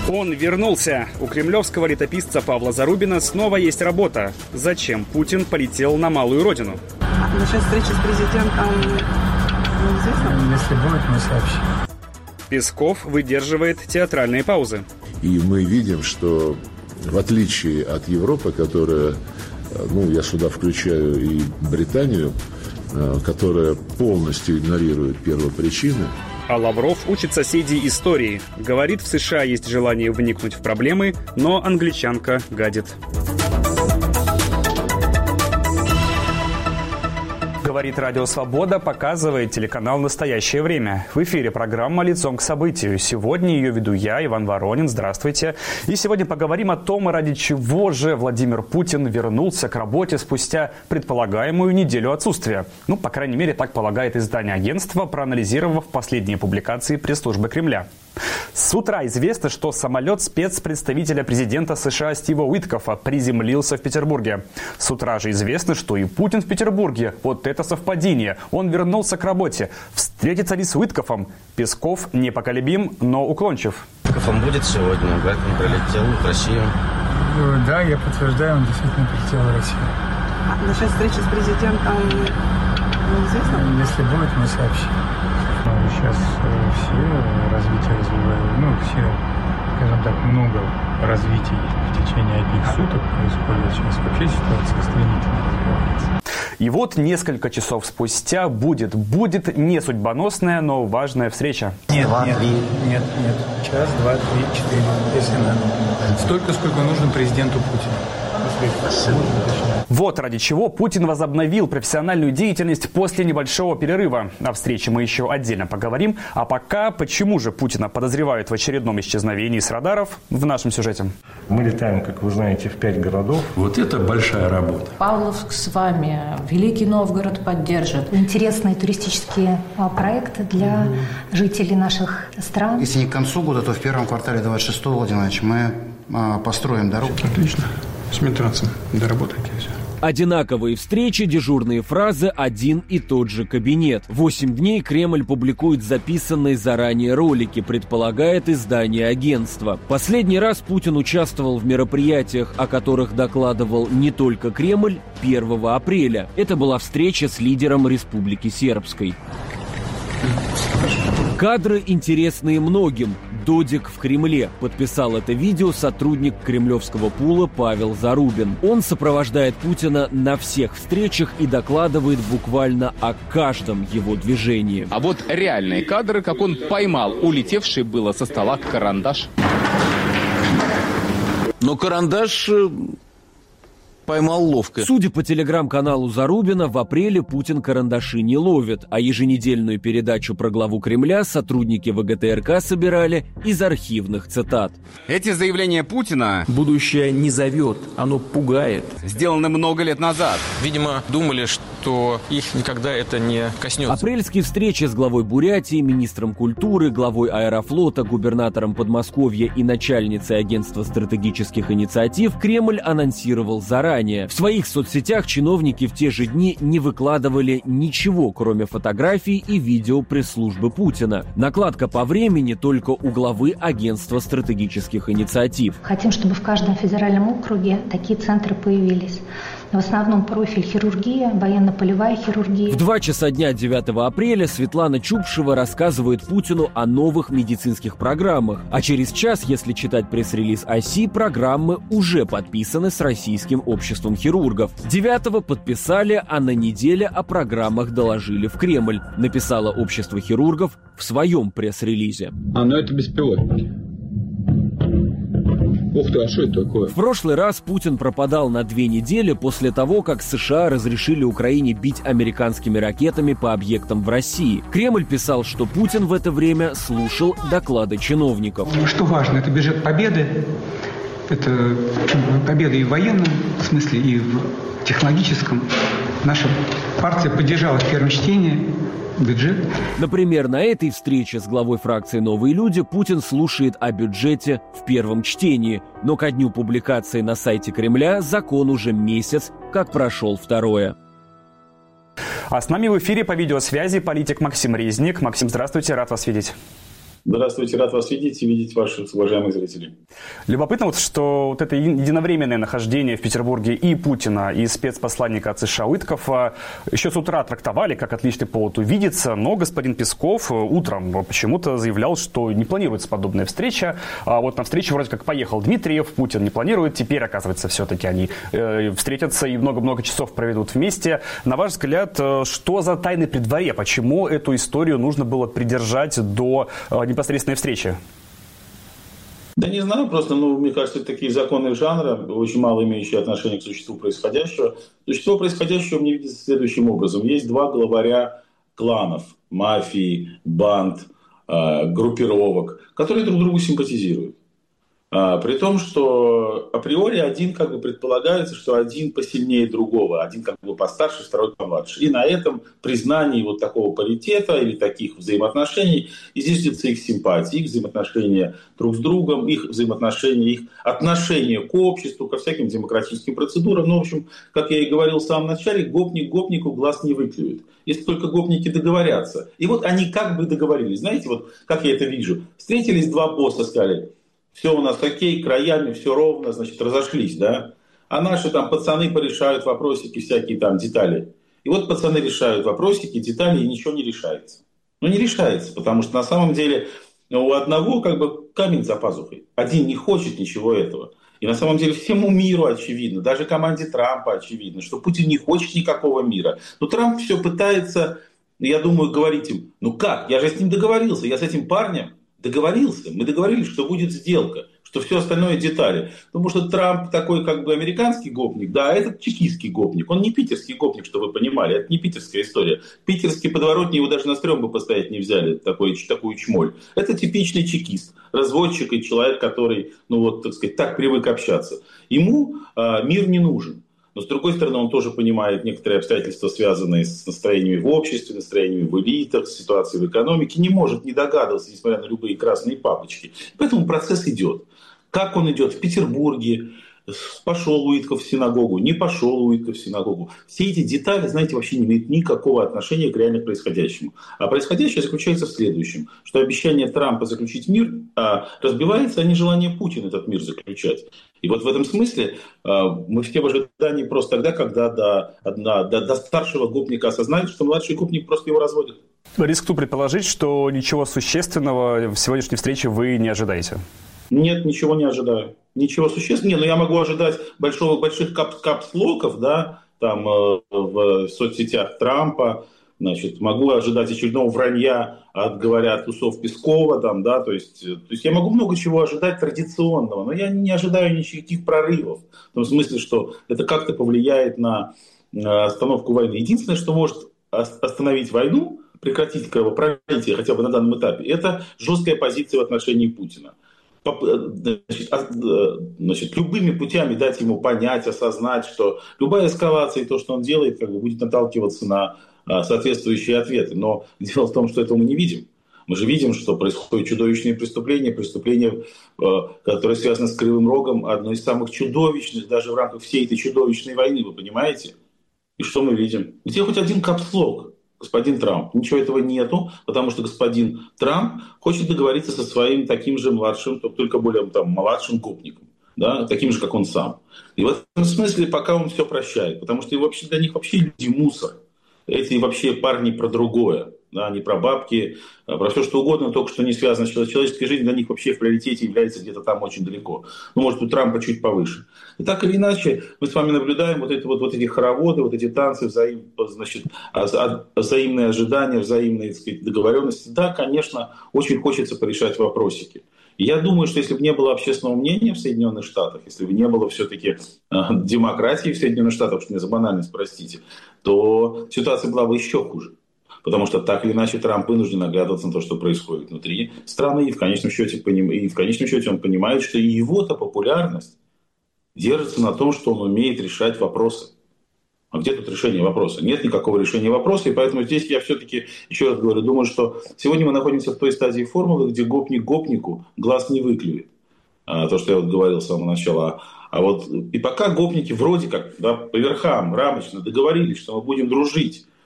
Он вернулся. У кремлевского летописца Павла Зарубина снова есть работа. Зачем Путин полетел на малую родину? Насчет встречи с президентом неизвестно? Если будет, мы сообщим. Песков выдерживает театральные паузы. И мы видим, что в отличие от Европы, которая, я сюда включаю и Британию, которая полностью игнорирует первопричины. А Лавров учит соседей истории. Говорит, в США есть желание вникнуть в проблемы, но англичанка гадит. Говорит Радио Свобода, показывает телеканал «Настоящее время». В эфире программа «Лицом к событию». Сегодня ее веду я, Иван Воронин. Здравствуйте. И сегодня поговорим о том, ради чего же Владимир Путин вернулся к работе спустя предполагаемую неделю отсутствия. По крайней мере, так полагает издание агентства, проанализировав последние публикации пресс-службы Кремля. С утра известно, что самолет спецпредставителя президента США Стива Уиткофа приземлился в Петербурге. С утра же известно, что и Путин в Петербурге. Вот это совпадение. Он вернулся к работе. Встретится ли с Уиткофом? Песков непоколебим, но уклончив. Он будет сегодня, поэтому прилетел в Россию. Да, я подтверждаю, он действительно прилетел в Россию. Насчет встречи с президентом неизвестно? Если будет, мы сообщим. Сейчас все развитие развивают, все, скажем так, много развитий в течение одних суток происходит. Сейчас вообще ситуация стремительно развивается. И вот несколько часов спустя будет не судьбоносная, но важная встреча. Нет. Час, два, три, четыре, если надо. Столько, сколько нужно президенту Путину. Вот ради чего Путин возобновил профессиональную деятельность после небольшого перерыва. О встрече мы еще отдельно поговорим. А пока, почему же Путина подозревают в очередном исчезновении с радаров, в нашем сюжете. Мы летаем, как вы знаете, в 5 городов. Вот это большая работа. Павловск с вами, Великий Новгород поддержит. Интересный туристический проект для жителей наших стран. Если не к концу года, то в первом квартале 26-го, Владимир Владимирович, мы построим дорогу. Отлично. Смотраться, доработайте все. Одинаковые встречи, дежурные фразы, один и тот же кабинет. 8 дней Кремль публикует записанные заранее ролики, предполагает издание агентства. Последний раз Путин участвовал в мероприятиях, о которых докладывал не только Кремль, 1 апреля. Это была встреча с лидером Республики Сербской. Кадры интересные многим. «Додик в Кремле». Подписал это видео сотрудник кремлевского пула Павел Зарубин. Он сопровождает Путина на всех встречах и докладывает буквально о каждом его движении. А вот реальные кадры, как он поймал улетевший было со стола карандаш. Но карандаш поймал ловко. Судя по телеграм-каналу Зарубина, в апреле Путин карандаши не ловит, а еженедельную передачу про главу Кремля сотрудники ВГТРК собирали из архивных цитат. Эти заявления Путина Будущее не зовет, оно пугает. сделаны много лет назад. Видимо, думали, что их никогда это не коснется. Апрельские встречи с главой Бурятии, министром культуры, главой Аэрофлота, губернатором Подмосковья и начальницей агентства стратегических инициатив Кремль анонсировал заранее. В своих соцсетях чиновники в те же дни не выкладывали ничего, кроме фотографий и видео пресс-службы Путина. Накладка по времени только у главы агентства стратегических инициатив. Хотим, чтобы в каждом федеральном округе такие центры появились. В основном профиль хирургия, военно-полевая хирургия. В 2 часа дня 9 апреля Светлана Чупшева рассказывает Путину о новых медицинских программах. А через час, если читать пресс-релиз ОСИ, программы уже подписаны с Российским обществом хирургов. 9-го подписали, а на неделе о программах доложили в Кремль, написало общество хирургов в своем пресс-релизе. Но это беспилотники. Ух ты, а что это такое? В прошлый раз Путин пропадал на 2 недели после того, как США разрешили Украине бить американскими ракетами по объектам в России. Кремль писал, что Путин в это время слушал доклады чиновников. Что важно, это бюджет победы. Это победа и в военном смысле, и в технологическом. Наша партия поддержала в первом чтении бюджет. Например, на этой встрече с главой фракции «Новые люди» Путин слушает о бюджете в первом чтении. Но ко дню публикации на сайте Кремля закон уже месяц, как прошел второе. А с нами в эфире по видеосвязи политик Максим Резник. Максим, здравствуйте, рад вас видеть. Здравствуйте, рад вас видеть и видеть ваших уважаемых зрителей. Любопытно, что это единовременное нахождение в Петербурге и Путина, и спецпосланника от США Уиткофа еще с утра трактовали как отличный повод увидеться, но господин Песков утром почему-то заявлял, что не планируется подобная встреча. А вот на встречу вроде как поехал Дмитриев, Путин не планирует, теперь, оказывается, все-таки они встретятся и много-много часов проведут вместе. На ваш взгляд, что за тайны при дворе? Почему эту историю нужно было придержать до непосредственной встречи? Да не знаю, просто, мне кажется, это такие законы жанра, очень мало имеющие отношение к существу происходящего. Существо происходящего мне видится следующим образом. Есть два главаря кланов, мафии, банд, группировок, которые друг другу симпатизируют. При том, что априори один предполагается, что один посильнее другого, один постарше, второй помладше. И на этом признании вот такого паритета или таких взаимоотношений и зиждется их симпатия, их взаимоотношения друг с другом, их взаимоотношения, их отношение к обществу, ко всяким демократическим процедурам. В общем, как я и говорил в самом начале, гопник гопнику глаз не выклюет, если только гопники договорятся. И вот они договорились. Знаете, вот как я это вижу. Встретились два босса, сказали: все у нас окей, краями, все ровно, значит, разошлись, да? А наши пацаны порешают вопросики, всякие детали. И вот пацаны решают вопросики, детали, и ничего не решается. Не решается, потому что на самом деле у одного камень за пазухой. Один не хочет ничего этого. И на самом деле всему миру очевидно, даже команде Трампа очевидно, что Путин не хочет никакого мира. Но Трамп все пытается, я думаю, говорить им: как, я же с ним договорился, я с этим парнем договорился, мы договорились, что будет сделка, что все остальное детали. Потому что Трамп такой американский гопник, да, а этот чекистский гопник. Он не питерский гопник, чтобы вы понимали, это не питерская история. Питерские подворотни его даже на стрём бы постоять не взяли, такую чмоль. Это типичный чекист, разводчик и человек, который, так привык общаться. Ему мир не нужен. Но, с другой стороны, он тоже понимает некоторые обстоятельства, связанные с настроениями в обществе, настроениями в элитах, с ситуацией в экономике. Не может не догадываться, несмотря на любые красные папочки. Поэтому процесс идет. Как он идет в Петербурге? Пошел Уитков в синагогу, не пошел Уитков в синагогу. Все эти детали, знаете, вообще не имеют никакого отношения к реально происходящему. А происходящее заключается в следующем, что обещание Трампа заключить мир разбивается о нежелание Путина этот мир заключать. И вот в этом смысле мы все в ожидании просто тогда, когда до старшего гопника осознают, что младший гопник просто его разводит. Рискну предположить, что ничего существенного в сегодняшней встрече вы не ожидаете. Нет, ничего не ожидаю. Ничего существенного. Я могу ожидать больших капслоков, да, в соцсетях Трампа. Могу ожидать очередного вранья от усов Пескова, то есть я могу много чего ожидать традиционного, но я не ожидаю никаких прорывов. В том смысле, что это как-то повлияет на остановку войны. Единственное, что может остановить войну, прекратить кровопролитие хотя бы на данном этапе, это жесткая позиция в отношении Путина. Любыми путями дать ему понять, осознать, что любая эскалация и то, что он делает, будет наталкиваться на соответствующие ответы. Но дело в том, что этого мы не видим. Мы же видим, что происходят чудовищные преступления, которые связаны с Кривым Рогом, одно из самых чудовищных даже в рамках всей этой чудовищной войны, вы понимаете? И что мы видим? Где хоть один капслог? Господин Трамп. Ничего этого нету, потому что господин Трамп хочет договориться со своим таким же младшим, только более младшим гопником, да, таким же, как он сам. И в этом смысле пока он все прощает, потому что для них вообще люди мусор. Эти вообще парни про другое, да, не про бабки, про все что угодно, только что не связано с человеческой жизнью, для них вообще в приоритете является где-то там очень далеко. Может, у Трампа чуть повыше. И так или иначе, мы с вами наблюдаем вот эти хороводы, вот эти танцы, взаимные ожидания, взаимные, договоренности. Да, конечно, очень хочется порешать вопросики. И я думаю, что если бы не было общественного мнения в Соединенных Штатах, если бы не было все-таки демократии в Соединенных Штатах, что мне за банальность, простите, то ситуация была бы еще хуже. Потому что так или иначе Трамп вынужден оглядываться на то, что происходит внутри страны, и в конечном счете он понимает, что и его-то популярность держится на том, что он умеет решать вопросы. А где тут решение вопроса? Нет никакого решения вопроса, и поэтому здесь я все-таки, еще раз говорю, думаю, что сегодня мы находимся в той стадии формулы, где гопник гопнику глаз не выклюет. То, что я говорил с самого начала. И пока гопники вроде как, да, по верхам, рамочно договорились, что мы будем дружить,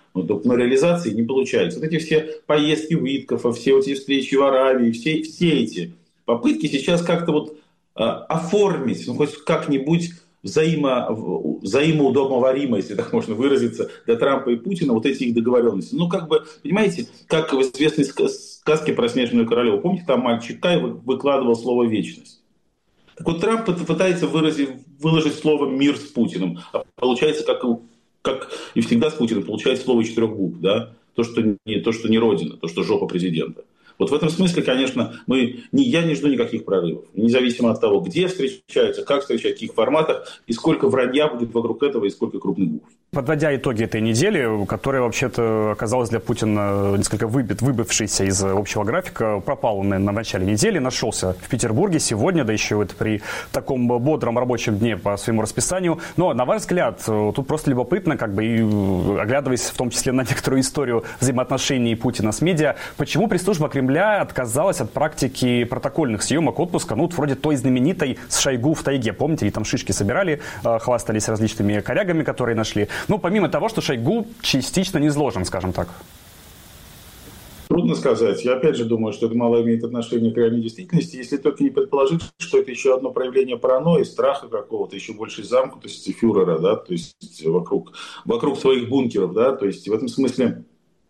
Но реализации не получается. Вот эти все поездки Уиткофа, все эти встречи в Аравии, все эти попытки сейчас как-то вот оформить, хоть как-нибудь взаимоудобоваримо, если так можно выразиться, для Трампа и Путина вот эти их договоренности. Понимаете, как в известной сказке про Снежную королеву. Помните, там мальчик Кай выкладывал слово «вечность». Так вот, Трамп пытается выложить слово «мир» с Путиным. А получается, как и всегда с Путиным, получается слово 4 букв, да? То, что не родина, то, что жопа президента. Вот в этом смысле, конечно, я не жду никаких прорывов. Независимо от того, где встречаются, как встречаются, в каких форматах, и сколько вранья будет вокруг этого, и сколько крупных букв. Подводя итоги этой недели, которая вообще-то оказалась для Путина несколько выбившейся из общего графика, пропал он на начале недели, нашелся в Петербурге сегодня, да еще это при таком бодром рабочем дне по своему расписанию. Но, на ваш взгляд, тут просто любопытно, и оглядываясь в том числе на некоторую историю взаимоотношений Путина с медиа, почему пресс-служба Кремля отказалась от практики протокольных съемок отпуска, вроде той знаменитой с Шойгу в тайге. Помните, и там шишки собирали, хвастались различными корягами, которые нашли. Помимо того, что Шойгу частично низложен, скажем так. Трудно сказать. Я опять же думаю, что это мало имеет отношение к реальной действительности, если только не предположить, что это еще одно проявление паранойи, страха какого-то, еще большей замкнутости фюрера, да, то есть вокруг своих бункеров, да, то есть в этом смысле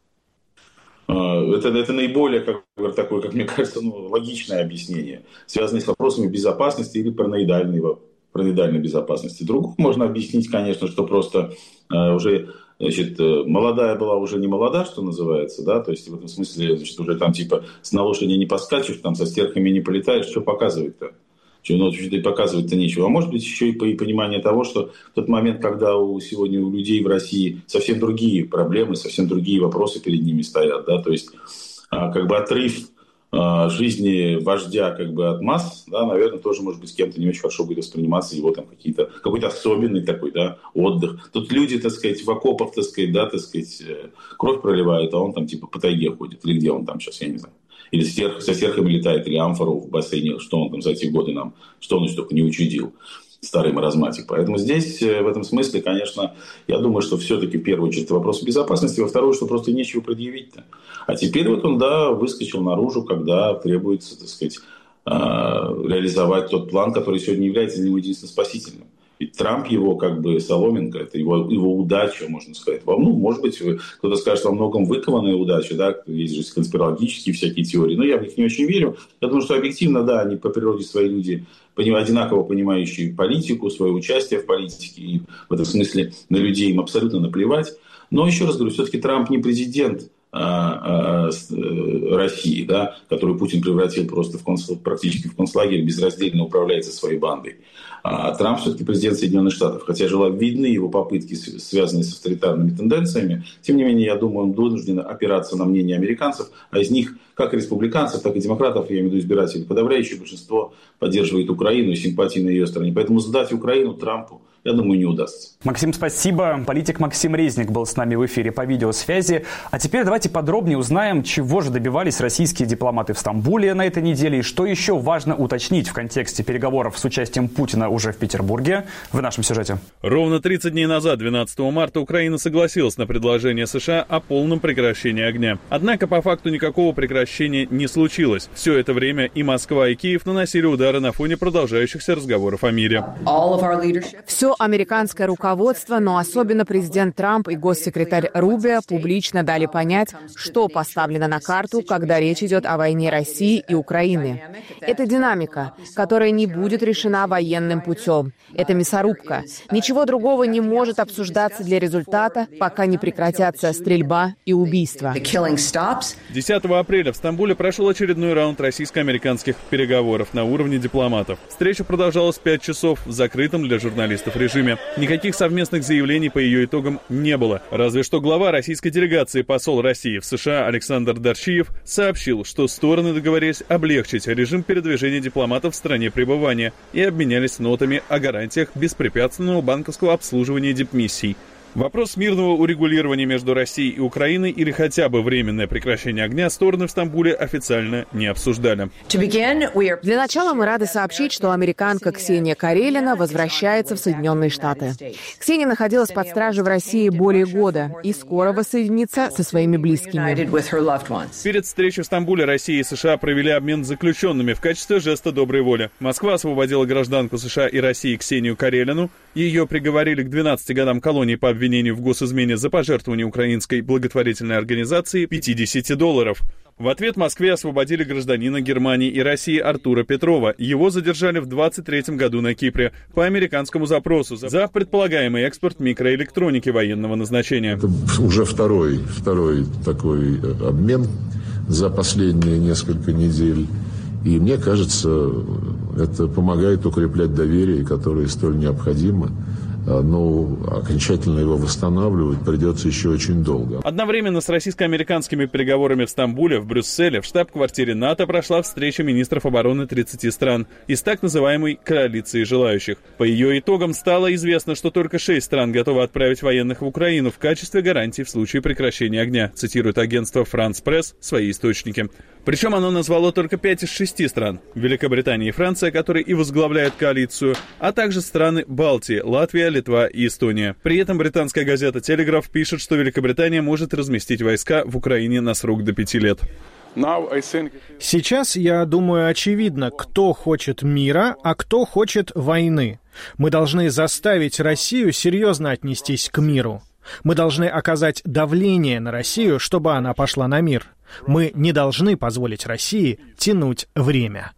это наиболее, такое, как мне кажется, логичное объяснение, связанное с вопросами безопасности или параноидальной безопасности. Другую можно объяснить, конечно, что просто уже, молодая была уже не молода, что называется, да, то есть в этом смысле, уже там с на лошади не поскачешь, там со стерхами не полетаешь, что показывать-то? И показывать-то нечего. А может быть, еще и понимание того, что в тот момент, когда сегодня у людей в России совсем другие проблемы, совсем другие вопросы перед ними стоят, да, то есть отрыв жизни вождя от масс, да, наверное, тоже, может быть, с кем-то не очень хорошо будет восприниматься его там какой-то особенный такой, да, отдых. Тут люди, в окопах, да, кровь проливают, а он там по тайге ходит. Или где он там сейчас, я не знаю. Или со стерхами летает, или амфору в бассейне, что он там за эти годы что он еще только не учудил. Старый маразматик. Поэтому здесь, в этом смысле, конечно, я думаю, что все-таки в первую очередь вопрос безопасности, во вторую, что просто нечего предъявить-то. А теперь он, выскочил наружу, когда требуется, реализовать тот план, который сегодня является для него единственно спасительным. Ведь Трамп его соломинка, это его удача, можно сказать. Может быть, кто-то скажет, во многом выкованная удача, да, есть же конспирологические всякие теории, но я в них не очень верю. Я думаю, что объективно, да, они по природе свои люди одинаково понимающие политику, свое участие в политике, и в этом смысле на людей им абсолютно наплевать. Но еще раз говорю, все-таки Трамп не президент России, да, которую Путин превратил просто практически в концлагерь, безраздельно управляется своей бандой. А Трамп все-таки президент Соединенных Штатов. Хотя видны его попытки, связанные с авторитарными тенденциями, тем не менее, я думаю, он вынужден опираться на мнение американцев, а из них, как и республиканцев, так и демократов, я имею в виду избирателей, подавляющее большинство поддерживает Украину и симпатии на ее стороне. Поэтому сдать Украину Трампу, я думаю, не удастся. Максим, спасибо. Политик Максим Резник был с нами в эфире по видеосвязи. А теперь давайте подробнее узнаем, чего же добивались российские дипломаты в Стамбуле на этой неделе и что еще важно уточнить в контексте переговоров с участием Путина уже в Петербурге в нашем сюжете. Ровно 30 дней назад, 12 марта, Украина согласилась на предложение США о полном прекращении огня. Однако по факту никакого прекращения не случилось. Все это время и Москва, и Киев наносили удары на фоне продолжающихся разговоров о мире. Все американское руководство, но особенно президент Трамп и госсекретарь Рубио публично дали понять, что поставлено на карту, когда речь идет о войне России и Украины. Это динамика, которая не будет решена военным путем. Это мясорубка. Ничего другого не может обсуждаться для результата, пока не прекратятся стрельба и убийства. 10 апреля в Стамбуле прошел очередной раунд российско-американских переговоров на уровне дипломатов. Встреча продолжалась 5 часов в закрытом для журналистов режиме. Никаких совместных заявлений по ее итогам не было. Разве что глава российской делегации, посол России в США Александр Дарчиев, сообщил, что стороны договорились облегчить режим передвижения дипломатов в стране пребывания и обменялись нотами о гарантиях беспрепятственного банковского обслуживания дипмиссий. Вопрос мирного урегулирования между Россией и Украиной или хотя бы временное прекращение огня стороны в Стамбуле официально не обсуждали. Для начала мы рады сообщить, что американка Ксения Карелина возвращается в Соединенные Штаты. Ксения находилась под стражей в России более года и скоро воссоединится со своими близкими. Перед встречей в Стамбуле Россия и США провели обмен заключенными в качестве жеста доброй воли. Москва освободила гражданку США и России Ксению Карелину. Ее приговорили к 12 годам колонии по обвинению в госизмене за пожертвование украинской благотворительной организации $50. В ответ Москве освободили гражданина Германии и России Артура Петрова. Его задержали в 2023 году на Кипре по американскому запросу за предполагаемый экспорт микроэлектроники военного назначения. Это уже второй такой обмен за последние несколько недель. И мне кажется, это помогает укреплять доверие, которое столь необходимо. Но окончательно его восстанавливать придется еще очень долго. Одновременно с российско-американскими переговорами в Стамбуле, в Брюсселе, в штаб-квартире НАТО прошла встреча министров обороны 30 стран из так называемой коалиции желающих. По ее итогам стало известно, что только 6 стран готовы отправить военных в Украину в качестве гарантии в случае прекращения огня, цитирует агентство France Press свои источники. Причем оно назвало только 5 из 6 стран – Великобритания и Франция, которые и возглавляют коалицию, а также страны Балтии – Латвия, Литва и Эстония. При этом британская газета «Телеграф» пишет, что Великобритания может разместить войска в Украине на срок до 5 лет. Сейчас, я думаю, очевидно, кто хочет мира, а кто хочет войны. Мы должны заставить Россию серьезно отнестись к миру. Мы должны оказать давление на Россию, чтобы она пошла на мир. Мы не должны позволить России тянуть время.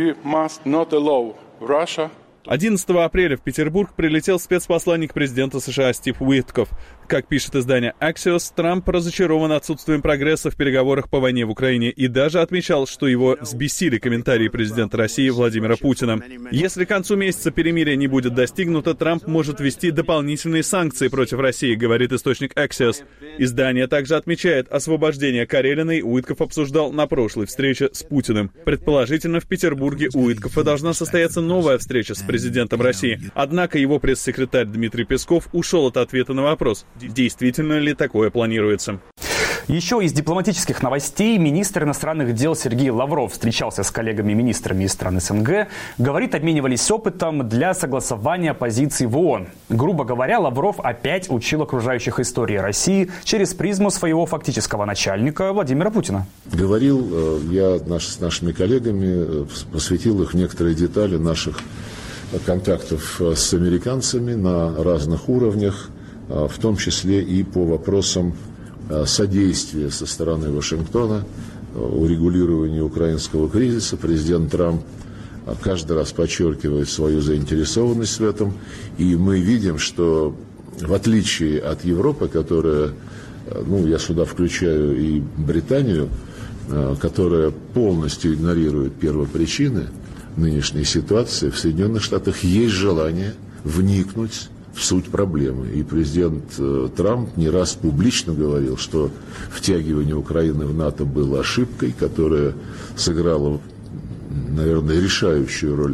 11 апреля в Петербург прилетел спецпосланник президента США Стив Уитков. Как пишет издание Axios, Трамп разочарован отсутствием прогресса в переговорах по войне в Украине и даже отмечал, что его взбесили комментарии президента России Владимира Путина. Если к концу месяца перемирие не будет достигнуто, Трамп может ввести дополнительные санкции против России, говорит источник Axios. Издание также отмечает, освобождение Карелиной Уитков обсуждал на прошлой встрече с Путиным. Предположительно, в Петербурге у Уиткова должна состояться новая встреча с президентом России. Однако его пресс-секретарь Дмитрий Песков ушел от ответа на вопрос, действительно ли такое планируется. Еще из дипломатических новостей министр иностранных дел Сергей Лавров встречался с коллегами-министрами из стран СНГ. Говорит, обменивались опытом для согласования позиций в ООН. Грубо говоря, Лавров опять учил окружающих истории России через призму своего фактического начальника Владимира Путина. Говорил я с нашими коллегами, посвятил их в некоторые детали наших контактов с американцами на разных уровнях, в том числе и по вопросам содействия со стороны Вашингтона урегулированию украинского кризиса. Президент Трамп каждый раз подчеркивает свою заинтересованность в этом. И мы видим, что в отличие от Европы, которая, я сюда включаю и Британию, которая полностью игнорирует первопричины нынешней ситуации, в Соединенных Штатах есть желание вникнуть в суть проблемы. И президент Трамп не раз публично говорил, что втягивание Украины в НАТО было ошибкой, которая сыграла, наверное, решающую роль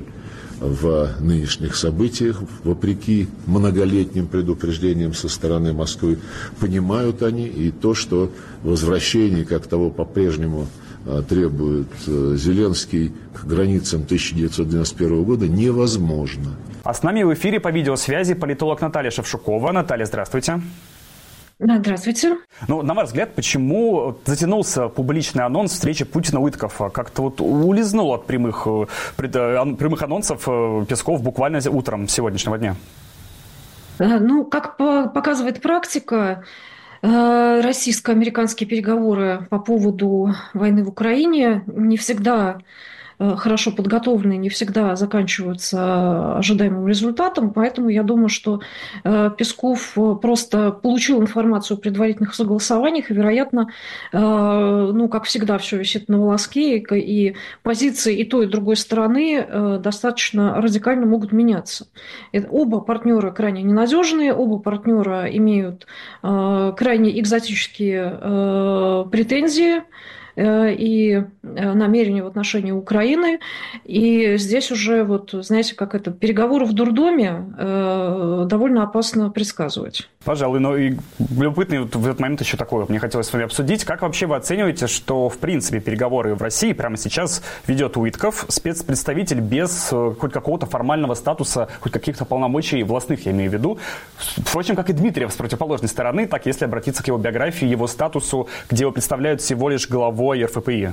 в нынешних событиях, вопреки многолетним предупреждениям со стороны Москвы. Понимают они и то, что возвращение, как того по-прежнему требует Зеленский, к границам 1991 года невозможно. А с нами в эфире по видеосвязи политолог Наталья Шевчукова. Наталья, здравствуйте. Здравствуйте. На ваш взгляд, почему затянулся публичный анонс встречи Путина-Уиткова? Как-то улизнул от прямых анонсов Песков буквально утром сегодняшнего дня. Как показывает практика, российско-американские переговоры по поводу войны в Украине не всегда хорошо подготовлены, не всегда заканчиваются ожидаемым результатом. Поэтому я думаю, что Песков просто получил информацию о предварительных согласованиях, и, вероятно, как всегда, все висит на волоске, и позиции и той, и другой стороны достаточно радикально могут меняться. Оба партнера крайне ненадежные, оба партнера имеют крайне экзотические претензии и намерения в отношении Украины. И здесь уже, вот, знаете, как это, переговоры в дурдоме довольно опасно предсказывать. Пожалуй, но и любопытный вот в этот момент еще такое мне хотелось с вами обсудить. Как вообще вы оцениваете, что, в принципе, переговоры в России прямо сейчас ведет Уитков, спецпредставитель без хоть какого-то формального статуса, хоть каких-то полномочий властных, я имею в виду. Впрочем, как и Дмитриев с противоположной стороны, так если обратиться к его биографии, его статусу, где его представляют всего лишь главой РФПИ.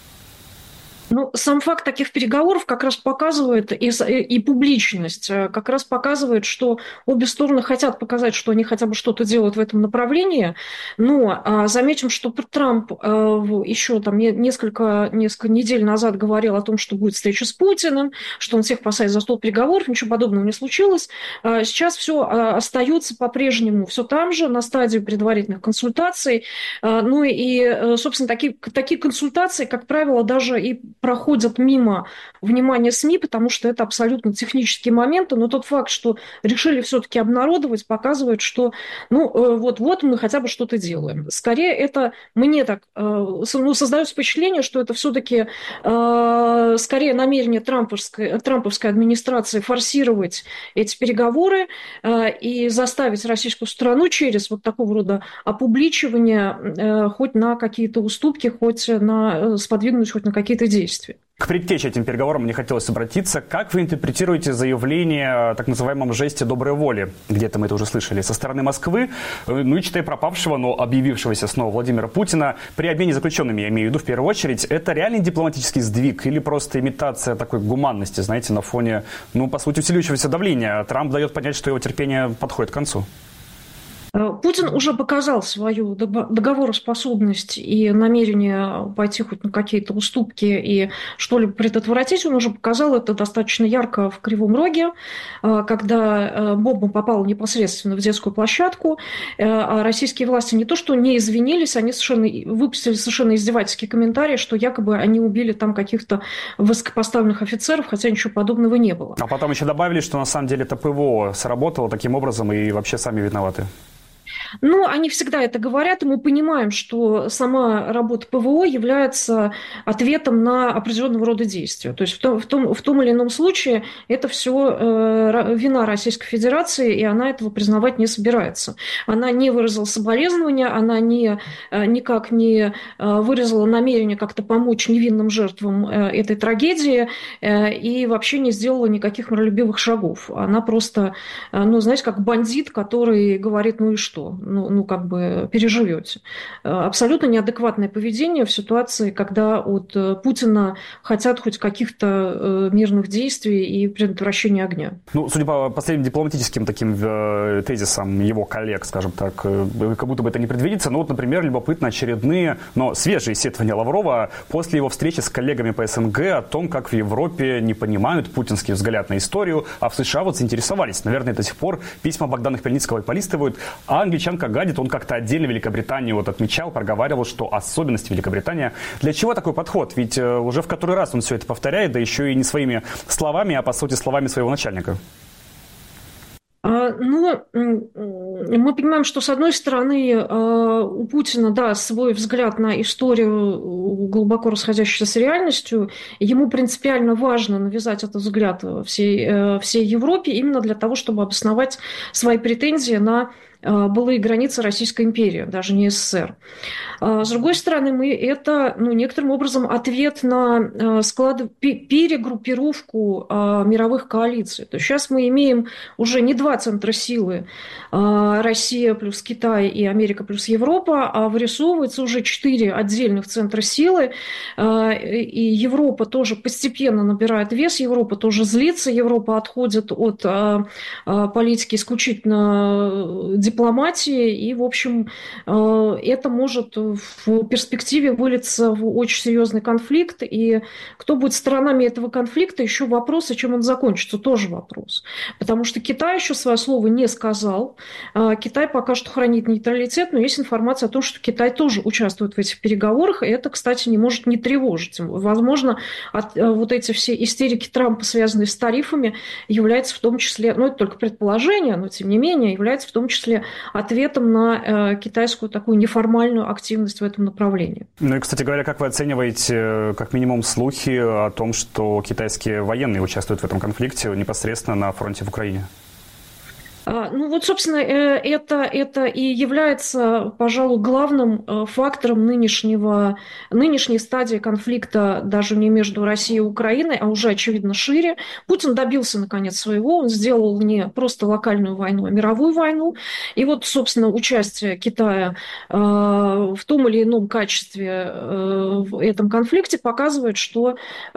Ну, сам факт таких переговоров как раз показывает, и публичность как раз показывает, что обе стороны хотят показать, что они хотя бы что-то делают в этом направлении. Но заметим, что Трамп еще там несколько недель назад говорил о том, что будет встреча с Путиным, что он всех посадит за стол переговоров, ничего подобного не случилось. Сейчас все остается по-прежнему все там же, на стадии предварительных консультаций. Ну и, собственно, такие консультации, как правило, даже и проходят мимо внимания СМИ, потому что это абсолютно технические моменты, но тот факт, что решили все-таки обнародовать, показывает, что вот мы хотя бы что-то делаем. Скорее, это мне так создается впечатление, что это все-таки скорее намерение трамповской администрации форсировать эти переговоры и заставить российскую страну через вот такого рода опубличивание хоть на какие-то уступки, сподвигнуть хоть на какие-то действия. К предтече этим переговорам мне хотелось обратиться. Как вы интерпретируете заявление о так называемом жесте доброй воли? Где-то мы это уже слышали. Со стороны Москвы, ну и читай пропавшего, но объявившегося снова Владимира Путина, при обмене заключенными, я имею в виду в первую очередь, это реальный дипломатический сдвиг или просто имитация такой гуманности, знаете, на фоне, по сути, усиливающегося давления? Трамп дает понять, что его терпение подходит к концу. Путин уже показал свою договороспособность и намерение пойти хоть на какие-то уступки и что-либо предотвратить. Он уже показал это достаточно ярко в Кривом Роге, когда бомба попала непосредственно в детскую площадку. А российские власти не то что не извинились, они выпустили совершенно издевательские комментарии, что якобы они убили там каких-то высокопоставленных офицеров, хотя ничего подобного не было. А потом еще добавили, что на самом деле это ПВО сработало таким образом и вообще сами виноваты. Ну, они всегда это говорят, и мы понимаем, что сама работа ПВО является ответом на определенного рода действия. То есть в том или ином случае это все вина Российской Федерации, и она этого признавать не собирается. Она не выразила соболезнования, она никак не выразила намерение как-то помочь невинным жертвам этой трагедии и вообще не сделала никаких миролюбивых шагов. Она просто, знаете, как бандит, который говорит, ну и что? Как бы переживете. Абсолютно неадекватное поведение в ситуации, когда от Путина хотят хоть каких-то мирных действий и предотвращения огня. Судя по последним дипломатическим таким тезисам его коллег, скажем так, как будто бы это не предвидится. Например, любопытно очередные, но свежие сетования Лаврова после его встречи с коллегами по СНГ о том, как в Европе не понимают путинский взгляд на историю, а в США заинтересовались. Наверное, до сих пор письма Богдана Хмельницкого полистывают, а англичанка гадит, он как-то отдельно Великобританию отмечал, проговаривал, что особенности Великобритании. Для чего такой подход? Ведь уже в который раз он все это повторяет, да еще и не своими словами, а по сути словами своего начальника. Мы понимаем, что, с одной стороны, у Путина, свой взгляд на историю глубоко расходящийся с реальностью. Ему принципиально важно навязать этот взгляд всей Европе именно для того, чтобы обосновать свои претензии на былые границы Российской империи, даже не СССР. С другой стороны, это некоторым образом ответ на перегруппировку мировых коалиций. То есть сейчас мы имеем уже не два центра силы, Россия плюс Китай и Америка плюс Европа, а вырисовывается уже 4 отдельных центра силы, и Европа тоже постепенно набирает вес, Европа тоже злится, Европа отходит от политики исключительно дипломатии, и, в общем, это может в перспективе вылиться в очень серьезный конфликт, и кто будет сторонами этого конфликта, еще вопрос, и чем он закончится, тоже вопрос. Потому что Китай еще свое слово не сказал, Китай пока что хранит нейтралитет, но есть информация о том, что Китай тоже участвует в этих переговорах, и это, кстати, не может не тревожить. Возможно, вот эти все истерики Трампа, связанные с тарифами, являются в том числе, это только предположение, но тем не менее, является в том числе стали ответом на китайскую такую неформальную активность в этом направлении. Ну и, кстати говоря, как вы оцениваете, как минимум, слухи о том, что китайские военные участвуют в этом конфликте непосредственно на фронте в Украине? Ну вот, собственно, это и является, пожалуй, главным фактором нынешней стадии конфликта даже не между Россией и Украиной, а уже, очевидно, шире. Путин добился, наконец, своего. Он сделал не просто локальную войну, а мировую войну. И вот, собственно, участие Китая в том или ином качестве в этом конфликте показывает, что,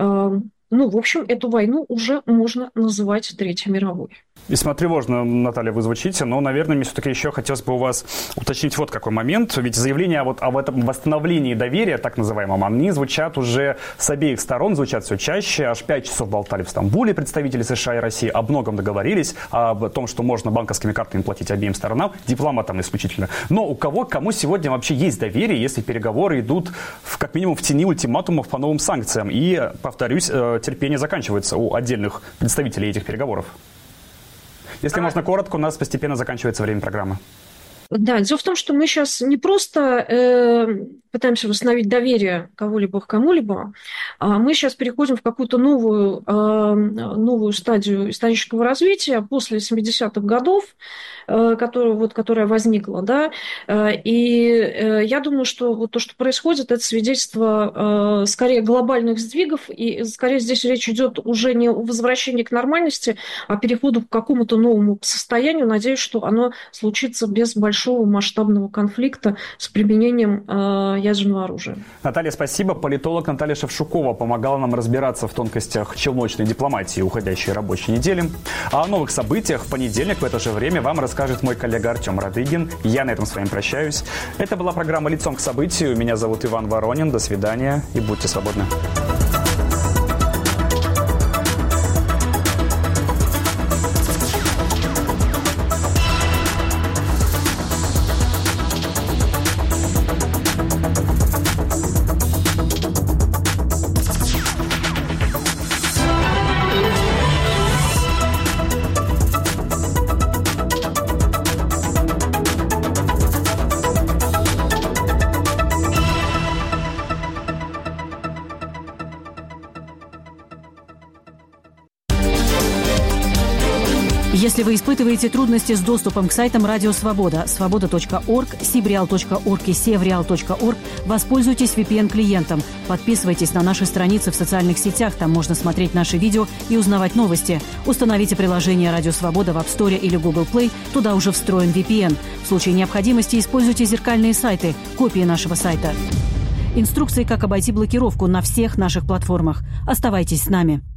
в общем, эту войну уже можно называть Третьей мировой. Весьма тревожно, Наталья, вы звучите, но, наверное, мне все-таки еще хотелось бы у вас уточнить вот какой момент. Ведь заявления вот об этом восстановлении доверия, так называемом, они звучат уже с обеих сторон, звучат все чаще. Аж 5 часов болтали в Стамбуле представители США и России, о многом договорились, об том, что можно банковскими картами платить обеим сторонам, дипломатам исключительно. Но кому сегодня вообще есть доверие, если переговоры идут как минимум в тени ультиматумов по новым санкциям? И, повторюсь, терпение заканчивается у отдельных представителей этих переговоров. Если можно коротко, у нас постепенно заканчивается время программы. Да, дело в том, что мы сейчас не просто пытаемся восстановить доверие кого-либо к кому-либо, а мы сейчас переходим в какую-то новую стадию исторического развития после 70-х годов, которая возникла, да, и я думаю, что вот то, что происходит, это свидетельство скорее глобальных сдвигов, и скорее здесь речь идет уже не о возвращении к нормальности, а переходу к какому-то новому состоянию. Надеюсь, что оно случится без большого масштабного конфликта с применением ядерного оружия. Наталья, спасибо. Политолог Наталья Шевчукова помогала нам разбираться в тонкостях челночной дипломатии уходящей рабочей недели. А о новых событиях в понедельник в это же время вам расскажет мой коллега Артем Радыгин. Я на этом с вами прощаюсь. Это была программа «Лицом к событию». Меня зовут Иван Воронин. До свидания и будьте свободны. Если вы испытываете трудности с доступом к сайтам Радио Свобода, свобода.орг, sibreal.org и sevreal.org, воспользуйтесь VPN-клиентом. Подписывайтесь на наши страницы в социальных сетях, там можно смотреть наши видео и узнавать новости. Установите приложение Радио Свобода в App Store или Google Play, туда уже встроен VPN. В случае необходимости используйте зеркальные сайты, копии нашего сайта. Инструкции, как обойти блокировку на всех наших платформах. Оставайтесь с нами.